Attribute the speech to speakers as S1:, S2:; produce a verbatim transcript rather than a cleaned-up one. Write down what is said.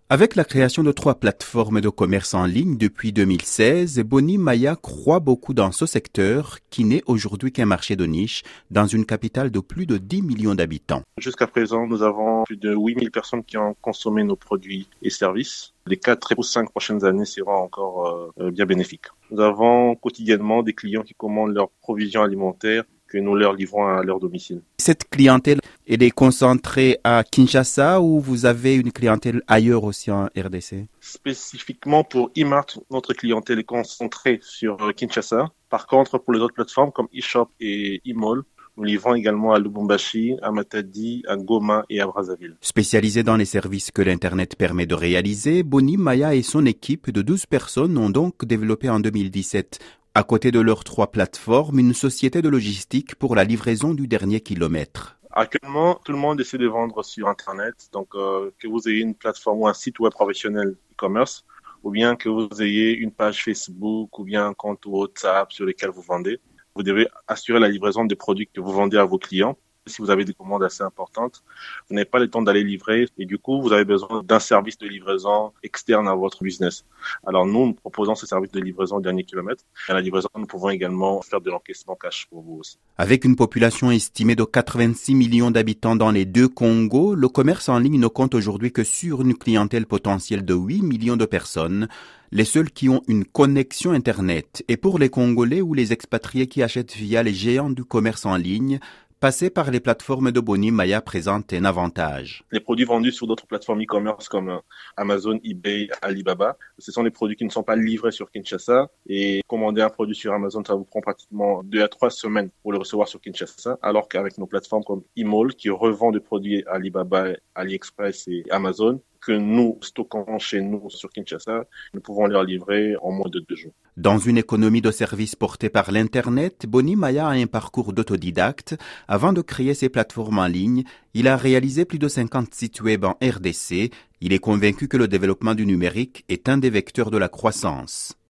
S1: Avec la création de trois plateformes de commerce en ligne depuis deux mille seize, Boni Maya croit beaucoup dans ce secteur qui n'est aujourd'hui qu'un marché de niche dans une capitale de plus de dix millions d'habitants.
S2: Jusqu'à présent, nous avons plus de huit mille personnes qui ont consommé nos produits et services. Les quatre ou cinq prochaines années seront encore euh, bien bénéfiques. Nous avons quotidiennement des clients qui commandent leurs provisions alimentaires que nous leur livrons à leur domicile.
S1: Cette clientèle, elle est concentrée à Kinshasa ou vous avez une clientèle ailleurs aussi en R D C?
S2: Spécifiquement pour eMart, notre clientèle est concentrée sur Kinshasa. Par contre, pour les autres plateformes comme eShop et eMall, nous livrons également à Lubumbashi, à Matadi, à Goma et à Brazzaville.
S1: Spécialisé dans les services que l'Internet permet de réaliser, Boni Maya et son équipe de douze personnes ont donc développé en deux mille dix-sept, à côté de leurs trois plateformes, une société de logistique pour la livraison du dernier kilomètre.
S2: Actuellement, tout le monde essaie de vendre sur Internet. Donc, euh, que vous ayez une plateforme ou un site web professionnel e-commerce, ou bien que vous ayez une page Facebook ou bien un compte WhatsApp sur lequel vous vendez, vous devez assurer la livraison des produits que vous vendez à vos clients. Si vous avez des commandes assez importantes, vous n'avez pas le temps d'aller livrer et du coup, vous avez besoin d'un service de livraison externe à votre business. Alors nous, nous proposons ce service de livraison au dernier kilomètre. À la livraison, nous pouvons également faire de l'encaissement cash pour vous aussi.
S1: Avec une population estimée de quatre-vingt-six millions d'habitants dans les deux Congos, le commerce en ligne ne compte aujourd'hui que sur une clientèle potentielle de huit millions de personnes, les seuls qui ont une connexion Internet. Et pour les Congolais ou les expatriés qui achètent via les géants du commerce en ligne, passer par les plateformes de Boni Maya présente un avantage.
S2: Les produits vendus sur d'autres plateformes e-commerce comme Amazon, eBay, Alibaba, ce sont des produits qui ne sont pas livrés sur Kinshasa. Et commander un produit sur Amazon, ça vous prend pratiquement deux à trois semaines pour le recevoir sur Kinshasa. Alors qu'avec nos plateformes comme eMall, qui revend des produits Alibaba, AliExpress et Amazon, que nous stockons chez nous sur Kinshasa, nous pouvons leur livrer en moins de deux jours.
S1: Dans une économie de services portée par l'Internet, Boni Maya a un parcours d'autodidacte. Avant de créer ses plateformes en ligne, il a réalisé plus de cinquante sites web en R D C. Il est convaincu que le développement du numérique est un des vecteurs de la croissance.